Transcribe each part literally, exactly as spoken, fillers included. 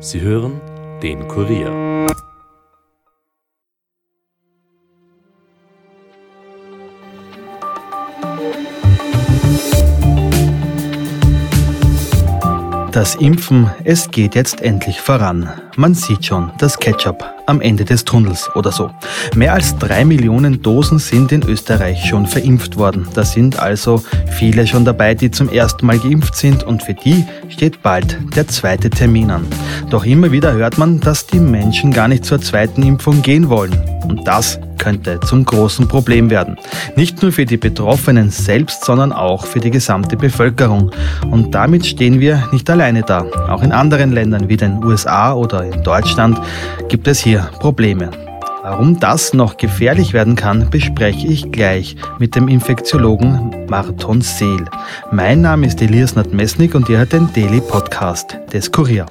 Sie hören den Kurier. Das Impfen, es geht jetzt endlich voran. Man sieht schon das Ketchup am Ende des Tunnels oder so. Mehr als drei Millionen Dosen sind in Österreich schon verimpft worden. Da sind also viele schon dabei, die zum ersten Mal geimpft sind, und für die steht bald der zweite Termin an. Doch immer wieder hört man, dass die Menschen gar nicht zur zweiten Impfung gehen wollen. Und das könnte zum großen Problem werden. Nicht nur für die Betroffenen selbst, sondern auch für die gesamte Bevölkerung. Und damit stehen wir nicht alleine da. Auch in anderen Ländern wie den U S A oder in Deutschland gibt es hier Probleme. Warum das noch gefährlich werden kann, bespreche ich gleich mit dem Infektiologen Marton Seel. Mein Name ist Elias Nadmesnik und ihr hört den Daily Podcast des Kurier.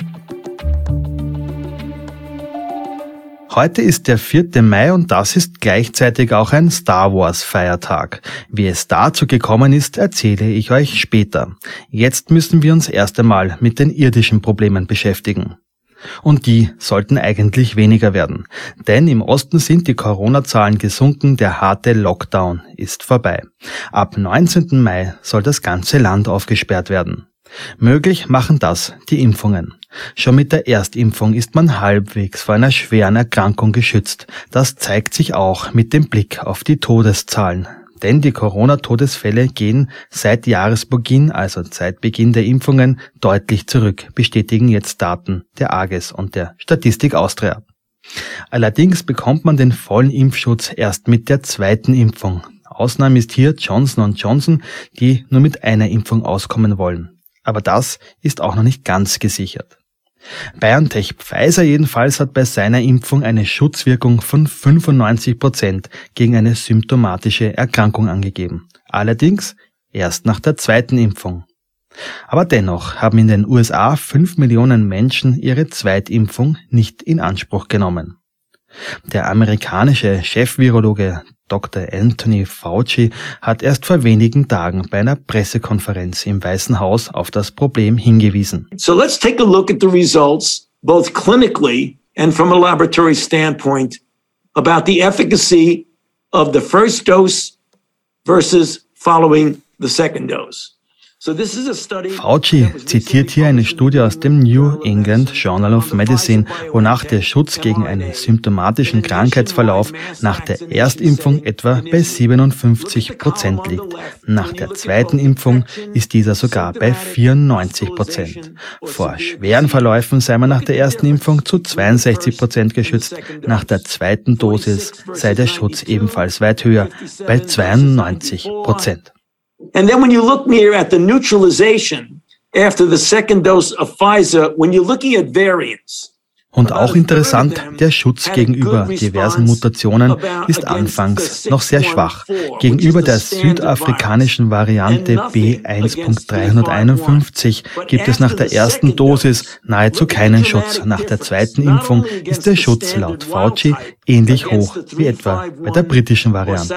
Heute ist der vierte Mai und das ist gleichzeitig auch ein Star Wars Feiertag. Wie es dazu gekommen ist, erzähle ich euch später. Jetzt müssen wir uns erst einmal mit den irdischen Problemen beschäftigen. Und die sollten eigentlich weniger werden. Denn im Osten sind die Corona-Zahlen gesunken, der harte Lockdown ist vorbei. Ab neunzehnten Mai soll das ganze Land aufgesperrt werden. Möglich machen das die Impfungen. Schon mit der Erstimpfung ist man halbwegs vor einer schweren Erkrankung geschützt. Das zeigt sich auch mit dem Blick auf die Todeszahlen. Denn die Corona-Todesfälle gehen seit Jahresbeginn, also seit Beginn der Impfungen, deutlich zurück, bestätigen jetzt Daten der A G E S und der Statistik Austria. Allerdings bekommt man den vollen Impfschutz erst mit der zweiten Impfung. Ausnahme ist hier Johnson und Johnson, die nur mit einer Impfung auskommen wollen. Aber das ist auch noch nicht ganz gesichert. BioNTech Pfizer jedenfalls hat bei seiner Impfung eine Schutzwirkung von fünfundneunzig Prozent gegen eine symptomatische Erkrankung angegeben. Allerdings erst nach der zweiten Impfung. Aber dennoch haben in den U S A fünf Millionen Menschen ihre Zweitimpfung nicht in Anspruch genommen. Der amerikanische Chefvirologe Doktor Anthony Fauci hat erst vor wenigen Tagen bei einer Pressekonferenz im Weißen Haus auf das Problem hingewiesen. So let's take a look at the results, both clinically and from a laboratory standpoint, about the efficacy of the first dose versus following the second dose. Fauci zitiert hier eine Studie aus dem New England Journal of Medicine, wonach der Schutz gegen einen symptomatischen Krankheitsverlauf nach der Erstimpfung etwa bei siebenundfünfzig Prozent liegt. Nach der zweiten Impfung ist dieser sogar bei vierundneunzig Prozent. Vor schweren Verläufen sei man nach der ersten Impfung zu zweiundsechzig Prozent geschützt, nach der zweiten Dosis sei der Schutz ebenfalls weit höher, bei zweiundneunzig Prozent. And then when you look near at the neutralization after the second dose of Pfizer, when you're looking at variants. Und auch interessant, der Schutz gegenüber diversen Mutationen ist anfangs noch sehr schwach. Gegenüber der südafrikanischen Variante B eins Punkt dreihunderteinundfünfzig gibt es nach der ersten Dosis nahezu keinen Schutz. Nach der zweiten Impfung ist der Schutz laut Fauci ähnlich hoch wie etwa bei der britischen Variante.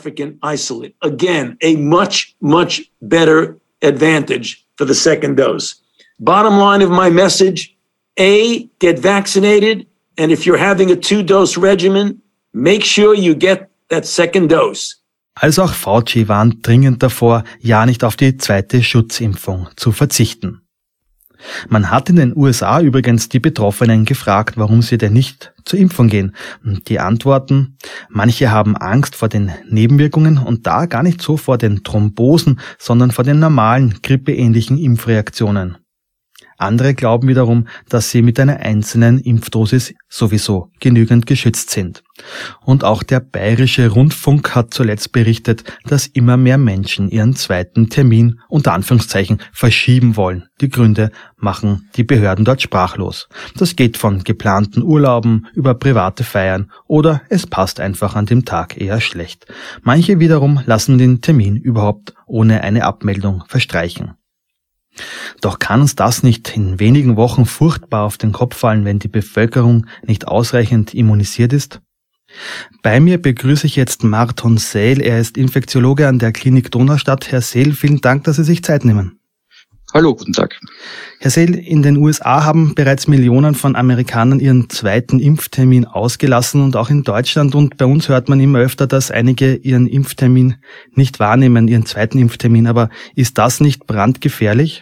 Again, a much, much better advantage for the second dose. Bottom line of my message: A, get vaccinated, and if you're having a two-dose regimen, make sure you get that second dose. Also auch Fauci warnt dringend davor, ja nicht auf die zweite Schutzimpfung zu verzichten. Man hat in den U S A übrigens die Betroffenen gefragt, warum sie denn nicht zur Impfung gehen. Und die antworten: Manche haben Angst vor den Nebenwirkungen und da gar nicht so vor den Thrombosen, sondern vor den normalen grippeähnlichen Impfreaktionen. Andere glauben wiederum, dass sie mit einer einzelnen Impfdosis sowieso genügend geschützt sind. Und auch der Bayerische Rundfunk hat zuletzt berichtet, dass immer mehr Menschen ihren zweiten Termin unter Anführungszeichen verschieben wollen. Die Gründe machen die Behörden dort sprachlos. Das geht von geplanten Urlauben über private Feiern oder es passt einfach an dem Tag eher schlecht. Manche wiederum lassen den Termin überhaupt ohne eine Abmeldung verstreichen. Doch kann uns das nicht in wenigen Wochen furchtbar auf den Kopf fallen, wenn die Bevölkerung nicht ausreichend immunisiert ist? Bei mir begrüße ich jetzt Marton Seel. Er ist Infektiologe an der Klinik Donaustadt. Herr Seel, vielen Dank, dass Sie sich Zeit nehmen. Hallo, guten Tag. Herr Seel, in den U S A haben bereits Millionen von Amerikanern ihren zweiten Impftermin ausgelassen und auch in Deutschland. Und bei uns hört man immer öfter, dass einige ihren Impftermin nicht wahrnehmen, ihren zweiten Impftermin. Aber ist das nicht brandgefährlich?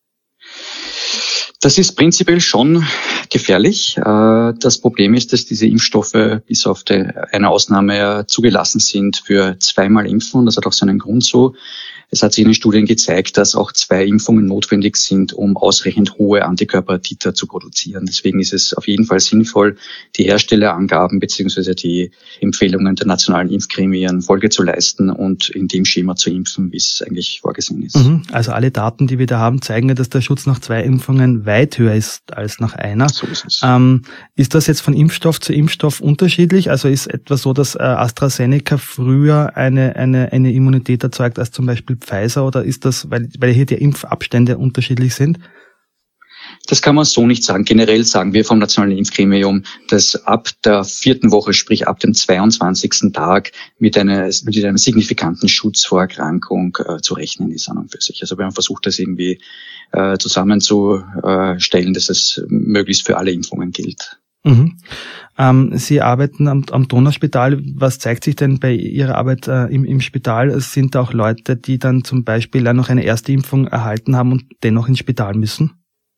Das ist prinzipiell schon gefährlich. Das Problem ist, dass diese Impfstoffe bis auf eine Ausnahme zugelassen sind für zweimal Impfen. Das hat auch seinen Grund so. Es hat sich in den Studien gezeigt, dass auch zwei Impfungen notwendig sind, um ausreichend hohe Antikörpertiter zu produzieren. Deswegen ist es auf jeden Fall sinnvoll, die Herstellerangaben bzw. die Empfehlungen der nationalen Impfgremien Folge zu leisten und in dem Schema zu impfen, wie es eigentlich vorgesehen ist. Also alle Daten, die wir da haben, zeigen ja, dass der Schutz nach zwei Impfungen weit höher ist als nach einer. So ist es. Ähm, ist das jetzt von Impfstoff zu Impfstoff unterschiedlich? Also ist etwa so, dass äh, AstraZeneca früher eine, eine, eine Immunität erzeugt als zum Beispiel Pfizer, oder ist das, weil, weil hier die Impfabstände unterschiedlich sind? Das kann man so nicht sagen. Generell sagen wir vom Nationalen Impfgremium, dass ab der vierten Woche, sprich ab dem zweiundzwanzigsten Tag, mit, einer, mit einem signifikanten Schutz vor Erkrankung äh, zu rechnen ist an und für sich. Also wir haben versucht, das irgendwie äh, zusammenzustellen, dass es möglichst für alle Impfungen gilt. Mhm. Ähm, Sie arbeiten am, am Donauspital. Was zeigt sich denn bei Ihrer Arbeit äh, im, im Spital? Es sind auch Leute, die dann zum Beispiel auch noch eine erste Impfung erhalten haben und dennoch ins Spital müssen?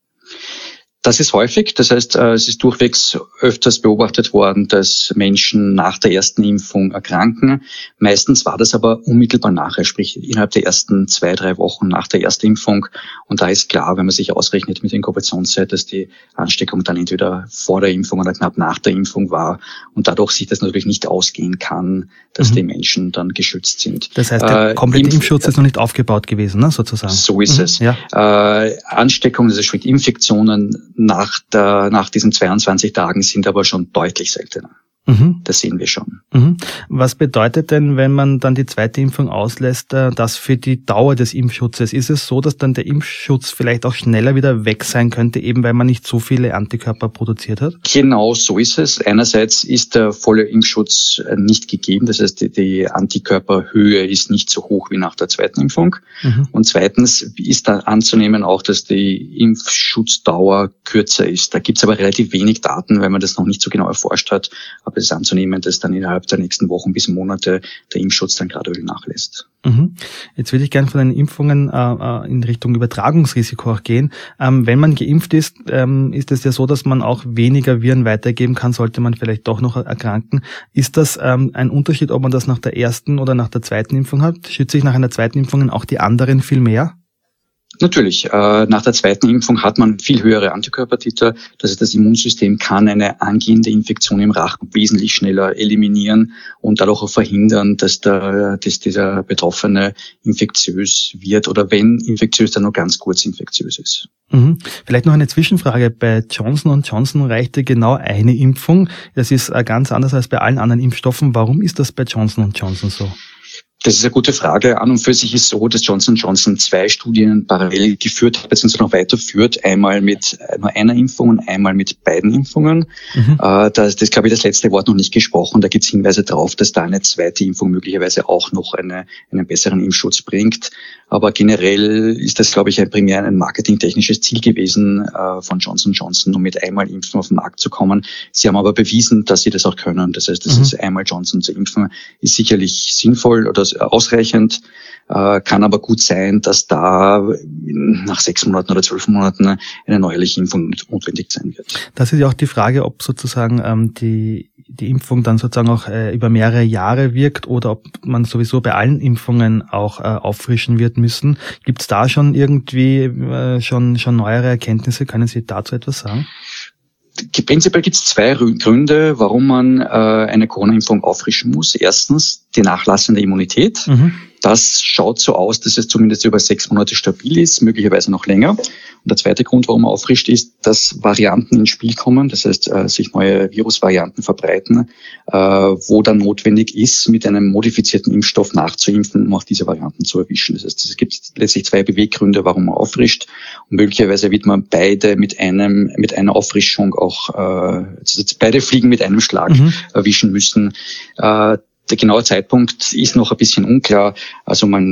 Das ist häufig. Das heißt, es ist durchwegs öfters beobachtet worden, dass Menschen nach der ersten Impfung erkranken. Meistens war das aber unmittelbar nachher, sprich innerhalb der ersten zwei, drei Wochen nach der Erstimpfung. Und da ist klar, wenn man sich ausrechnet mit der Inkubationszeit, dass die Ansteckung dann entweder vor der Impfung oder knapp nach der Impfung war. Und dadurch sich das natürlich nicht ausgehen kann, dass mhm. die Menschen dann geschützt sind. Das heißt, der komplette äh, Impfschutz ist noch nicht aufgebaut gewesen, ne, sozusagen? So ist mhm. es. Ja. Äh, Ansteckungen, also sprich Infektionen, nach der, nach diesen zweiundzwanzig Tagen sind aber schon deutlich seltener. Mhm. Das sehen wir schon. Mhm. Was bedeutet denn, wenn man dann die zweite Impfung auslässt, das für die Dauer des Impfschutzes? Ist es so, dass dann der Impfschutz vielleicht auch schneller wieder weg sein könnte, eben weil man nicht so viele Antikörper produziert hat? Genau so ist es. Einerseits ist der volle Impfschutz nicht gegeben. Das heißt, die Antikörperhöhe ist nicht so hoch wie nach der zweiten Impfung. Mhm. Und zweitens ist da anzunehmen auch, dass die Impfschutzdauer kürzer ist. Da gibt es aber relativ wenig Daten, weil man das noch nicht so genau erforscht hat. Aber es ist anzunehmen, dass dann innerhalb der nächsten Wochen bis Monate der Impfschutz dann graduell nachlässt. Mhm. Jetzt würde ich gerne von den Impfungen äh, in Richtung Übertragungsrisiko auch gehen. Ähm, wenn man geimpft ist, ähm, ist es ja so, dass man auch weniger Viren weitergeben kann, sollte man vielleicht doch noch erkranken. Ist das ähm, ein Unterschied, ob man das nach der ersten oder nach der zweiten Impfung hat? Schütze ich nach einer zweiten Impfung auch die anderen viel mehr? Natürlich. Äh, nach der zweiten Impfung hat man viel höhere Antikörpertiter. Das heißt, das Immunsystem kann eine angehende Infektion im Rachen wesentlich schneller eliminieren und dadurch auch verhindern, dass, der, dass dieser Betroffene infektiös wird oder wenn infektiös, dann nur ganz kurz infektiös ist. Mhm. Vielleicht noch eine Zwischenfrage. Bei Johnson und Johnson reichte genau eine Impfung. Das ist ganz anders als bei allen anderen Impfstoffen. Warum ist das bei Johnson und Johnson so? Das ist eine gute Frage. An und für sich ist so, dass Johnson und Johnson zwei Studien parallel geführt hat, beziehungsweise noch weiterführt. Einmal mit nur einer Impfung und einmal mit beiden Impfungen. Mhm. Das, das glaube ich, das letzte Wort noch nicht gesprochen. Da gibt es Hinweise darauf, dass da eine zweite Impfung möglicherweise auch noch eine, einen besseren Impfschutz bringt. Aber generell ist das, glaube ich, ein primär ein marketingtechnisches Ziel gewesen von Johnson und Johnson, um mit einmal Impfen auf den Markt zu kommen. Sie haben aber bewiesen, dass sie das auch können. Das heißt, das mhm. ist einmal Johnson zu impfen, ist sicherlich sinnvoll oder ausreichend, äh, kann aber gut sein, dass da nach sechs Monaten oder zwölf Monaten eine neuerliche Impfung notwendig sein wird. Das ist ja auch die Frage, ob sozusagen ähm, die die Impfung dann sozusagen auch äh, über mehrere Jahre wirkt oder ob man sowieso bei allen Impfungen auch äh, auffrischen wird müssen. Gibt es da schon irgendwie äh, schon schon neuere Erkenntnisse? Können Sie dazu etwas sagen? Prinzipiell gibt es zwei Gründe, warum man äh, eine Corona-Impfung auffrischen muss. Erstens die nachlassende Immunität. Mhm. Das schaut so aus, dass es zumindest über sechs Monate stabil ist, möglicherweise noch länger. Und der zweite Grund, warum man auffrischt, ist, dass Varianten ins Spiel kommen, das heißt, äh, sich neue Virusvarianten verbreiten, äh, wo dann notwendig ist, mit einem modifizierten Impfstoff nachzuimpfen, um auch diese Varianten zu erwischen. Das heißt, es gibt letztlich zwei Beweggründe, warum man auffrischt. Und möglicherweise wird man beide mit einem, mit einer Auffrischung auch, äh, also beide Fliegen mit einem Schlag mhm. erwischen müssen. Äh, Der genaue Zeitpunkt ist noch ein bisschen unklar. Also man wird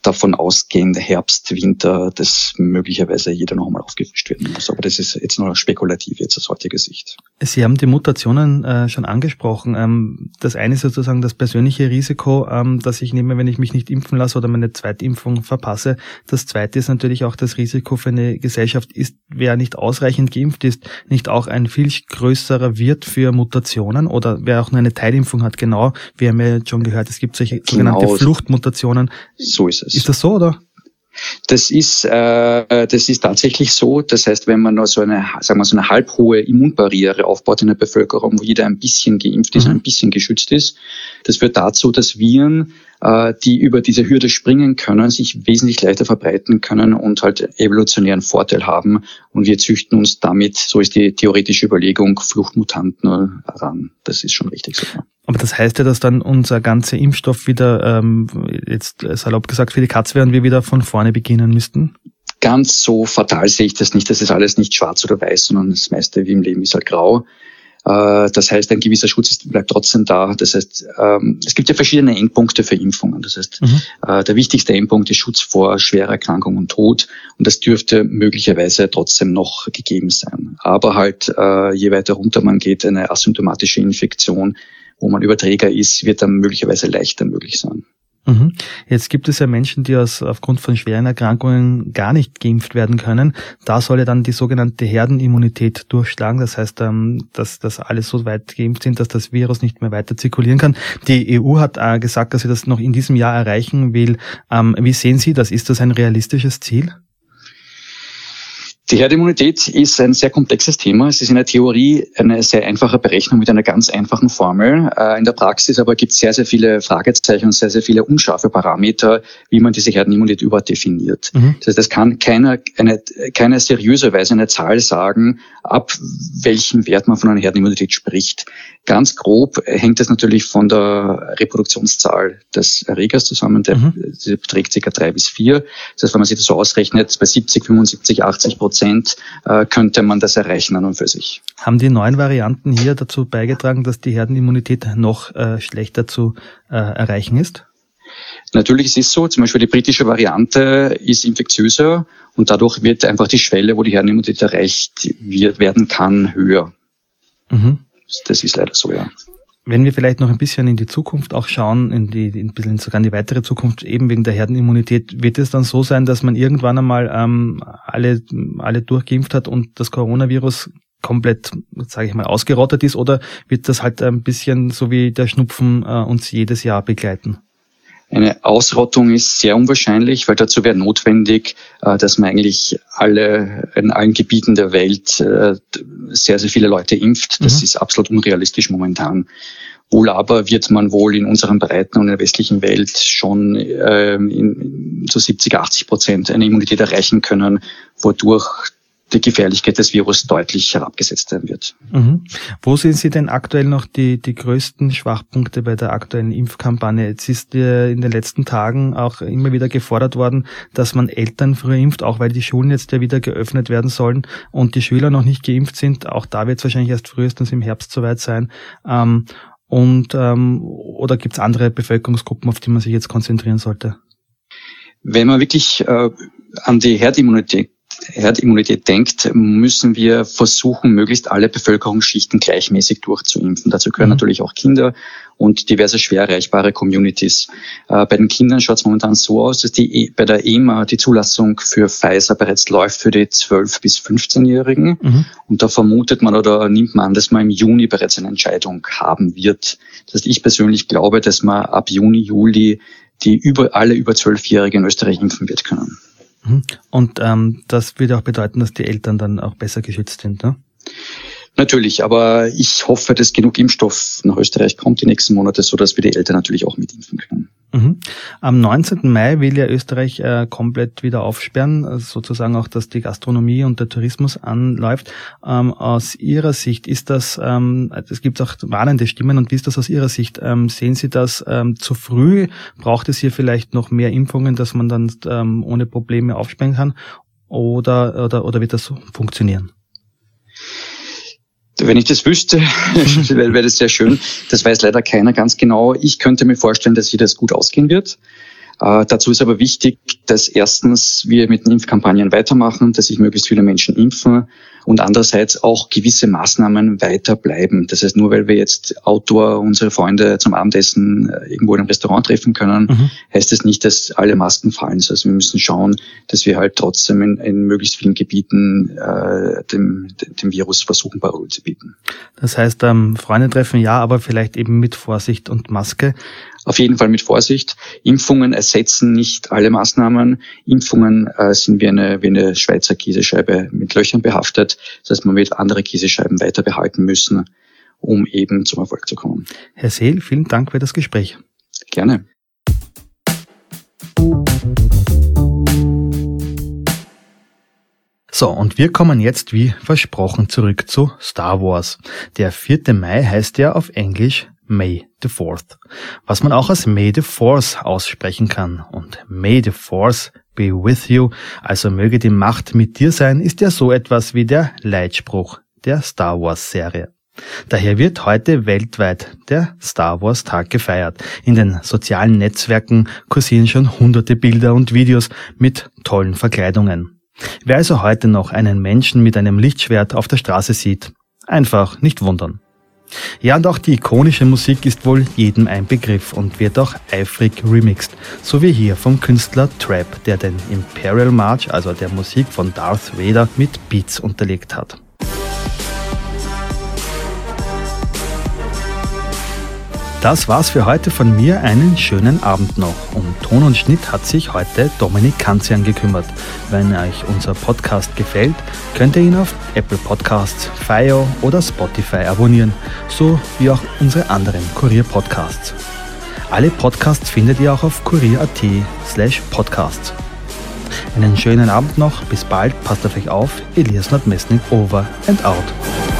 davon ausgehen, Herbst, Winter, dass möglicherweise jeder noch einmal aufgefrischt werden muss. Aber das ist jetzt nur spekulativ jetzt aus heutiger Sicht. Sie haben die Mutationen äh, schon angesprochen. Ähm, das eine ist sozusagen das persönliche Risiko, ähm, das ich nehme, wenn ich mich nicht impfen lasse oder meine Zweitimpfung verpasse. Das zweite ist natürlich auch das Risiko für eine Gesellschaft. Ist, wer nicht ausreichend geimpft ist, nicht auch ein viel größerer Wirt für Mutationen oder wer auch nur eine Teilimpfung hat. Genau, wir haben ja schon gehört, es gibt solche sogenannte genau. Fluchtmutationen. So ist es. Ist das so, oder? Das ist, äh, das ist tatsächlich so. Das heißt, wenn man nur so eine, sagen wir, so eine halbhohe Immunbarriere aufbaut in der Bevölkerung, wo jeder ein bisschen geimpft ist, mhm. ein bisschen geschützt ist, das führt dazu, dass Viren, äh, die über diese Hürde springen können, sich wesentlich leichter verbreiten können und halt evolutionären Vorteil haben. Und wir züchten uns damit, so ist die theoretische Überlegung, Fluchtmutanten ran. Das ist schon richtig so. Aber das heißt ja, dass dann unser ganzer Impfstoff wieder, ähm, jetzt salopp gesagt, für die Katz wäre und wir wieder von vorne beginnen müssten? Ganz so fatal sehe ich das nicht. Das ist alles nicht schwarz oder weiß, sondern das meiste wie im Leben ist halt grau. Äh, das heißt, ein gewisser Schutz ist, bleibt trotzdem da. Das heißt, ähm, es gibt ja verschiedene Endpunkte für Impfungen. Das heißt, mhm. äh, der wichtigste Endpunkt ist Schutz vor schwerer Erkrankung und Tod. Und das dürfte möglicherweise trotzdem noch gegeben sein. Aber halt, äh, je weiter runter man geht, eine asymptomatische Infektion, wo man Überträger ist, wird dann möglicherweise leichter möglich sein. Mhm. Jetzt gibt es ja Menschen, die aus, aufgrund von schweren Erkrankungen gar nicht geimpft werden können. Da soll ja dann die sogenannte Herdenimmunität durchschlagen. Das heißt, dass, dass alle so weit geimpft sind, dass das Virus nicht mehr weiter zirkulieren kann. Die E U hat gesagt, dass sie das noch in diesem Jahr erreichen will. Wie sehen Sie das? Ist das ein realistisches Ziel? Die Herdenimmunität ist ein sehr komplexes Thema. Es ist in der Theorie eine sehr einfache Berechnung mit einer ganz einfachen Formel. In der Praxis aber gibt es sehr, sehr viele Fragezeichen und sehr, sehr viele unscharfe Parameter, wie man diese Herdenimmunität überhaupt definiert. Mhm. Das heißt, es kann keiner, eine, keine seriöse Weise eine Zahl sagen, ab welchem Wert man von einer Herdenimmunität spricht. Ganz grob hängt es natürlich von der Reproduktionszahl des Erregers zusammen. Der mhm. beträgt ca. drei bis vier. Das heißt, wenn man sich das so ausrechnet, bei siebzig, fünfundsiebzig, achtzig Prozent könnte man das erreichen an und für sich. Haben die neuen Varianten hier dazu beigetragen, dass die Herdenimmunität noch äh, schlechter zu äh, erreichen ist? Natürlich ist es so, zum Beispiel die britische Variante ist infektiöser und dadurch wird einfach die Schwelle, wo die Herdenimmunität erreicht wird, werden kann, höher. Mhm. Das ist leider so, ja. Wenn wir vielleicht noch ein bisschen in die Zukunft auch schauen, in die, ein bisschen sogar in die weitere Zukunft, eben wegen der Herdenimmunität, wird es dann so sein, dass man irgendwann einmal ähm, alle alle durchgeimpft hat und das Coronavirus komplett, sage ich mal, ausgerottet ist, oder wird das halt ein bisschen so wie der Schnupfen äh, uns jedes Jahr begleiten? Eine Ausrottung ist sehr unwahrscheinlich, weil dazu wäre notwendig, dass man eigentlich alle in allen Gebieten der Welt sehr, sehr viele Leute impft. Das mhm. ist absolut unrealistisch momentan. Wohl aber wird man wohl in unseren Breiten und in der westlichen Welt schon in so siebzig, achtzig Prozent eine Immunität erreichen können, wodurch die Gefährlichkeit des Virus deutlich herabgesetzt werden wird. Mhm. Wo sehen Sie denn aktuell noch die, die größten Schwachpunkte bei der aktuellen Impfkampagne? Jetzt ist äh, in den letzten Tagen auch immer wieder gefordert worden, dass man Eltern früher impft, auch weil die Schulen jetzt ja wieder geöffnet werden sollen und die Schüler noch nicht geimpft sind. Auch da wird es wahrscheinlich erst frühestens im Herbst soweit sein. Ähm, und ähm, oder gibt es andere Bevölkerungsgruppen, auf die man sich jetzt konzentrieren sollte? Wenn man wirklich äh, an die Herdenimmunität Herdenimmunität denkt, müssen wir versuchen, möglichst alle Bevölkerungsschichten gleichmäßig durchzuimpfen. Dazu gehören mhm. natürlich auch Kinder und diverse schwer erreichbare Communities. Äh, bei den Kindern schaut es momentan so aus, dass die bei der E M A die Zulassung für Pfizer bereits läuft für die zwölf- bis fünfzehnjährigen. Mhm. Und da vermutet man oder nimmt man an, dass man im Juni bereits eine Entscheidung haben wird. Das heißt, ich persönlich glaube, dass man ab Juni, Juli die über alle über zwölfjährigen in Österreich impfen wird können. Und ähm, das würde auch bedeuten, dass die Eltern dann auch besser geschützt sind, ne? Natürlich, aber ich hoffe, dass genug Impfstoff nach Österreich kommt die nächsten Monate, so dass wir die Eltern natürlich auch mitimpfen können. Mhm. Am neunzehnten Mai will ja Österreich äh, komplett wieder aufsperren, sozusagen auch, dass die Gastronomie und der Tourismus anläuft. Ähm, aus Ihrer Sicht ist das, ähm, es gibt auch warnende Stimmen, und wie ist das aus Ihrer Sicht? Ähm, sehen Sie das ähm, zu früh? Braucht es hier vielleicht noch mehr Impfungen, dass man dann ähm, ohne Probleme aufsperren kann? Oder, oder, oder wird das so funktionieren? Wenn ich das wüsste, wäre das sehr schön. Das weiß leider keiner ganz genau. Ich könnte mir vorstellen, dass hier das gut ausgehen wird. Äh, dazu ist aber wichtig, dass erstens wir mit den Impfkampagnen weitermachen, dass sich möglichst viele Menschen impfen und andererseits auch gewisse Maßnahmen weiter bleiben. Das heißt, nur weil wir jetzt Outdoor unsere Freunde zum Abendessen irgendwo in einem Restaurant treffen können, mhm. heißt das nicht, dass alle Masken fallen. Also wir müssen schauen, dass wir halt trotzdem in, in möglichst vielen Gebieten äh, dem, dem Virus versuchen, Parole zu bieten. Das heißt, ähm, Freunde treffen ja, aber vielleicht eben mit Vorsicht und Maske. Auf jeden Fall mit Vorsicht. Impfungen ersetzen nicht alle Maßnahmen. Impfungen äh, sind wie eine, wie eine Schweizer Käsescheibe mit Löchern behaftet. Das heißt, man wird andere Käsescheiben weiter behalten müssen, um eben zum Erfolg zu kommen. Herr Seel, vielen Dank für das Gespräch. Gerne. So, und wir kommen jetzt wie versprochen zurück zu Star Wars. Der vierte Mai heißt ja auf Englisch May the fourth, was man auch als May the Force aussprechen kann. Und May the Force be with you, also möge die Macht mit dir sein, ist ja so etwas wie der Leitspruch der Star Wars Serie. Daher wird heute weltweit der Star Wars Tag gefeiert. In den sozialen Netzwerken kursieren schon hunderte Bilder und Videos mit tollen Verkleidungen. Wer also heute noch einen Menschen mit einem Lichtschwert auf der Straße sieht, einfach nicht wundern. Ja, und auch die ikonische Musik ist wohl jedem ein Begriff und wird auch eifrig remixed, so wie hier vom Künstler Trap, der den Imperial March, also der Musik von Darth Vader, mit Beats unterlegt hat. Das war's für heute von mir. Einen schönen Abend noch. Um Ton und Schnitt hat sich heute Dominik Kanzian gekümmert. Wenn euch unser Podcast gefällt, könnt ihr ihn auf Apple Podcasts, Fio oder Spotify abonnieren, so wie auch unsere anderen Kurier-Podcasts. Alle Podcasts findet ihr auch auf kurier.at slash podcasts. Einen schönen Abend noch. Bis bald. Passt auf euch auf. Elias Nordmessning over and out.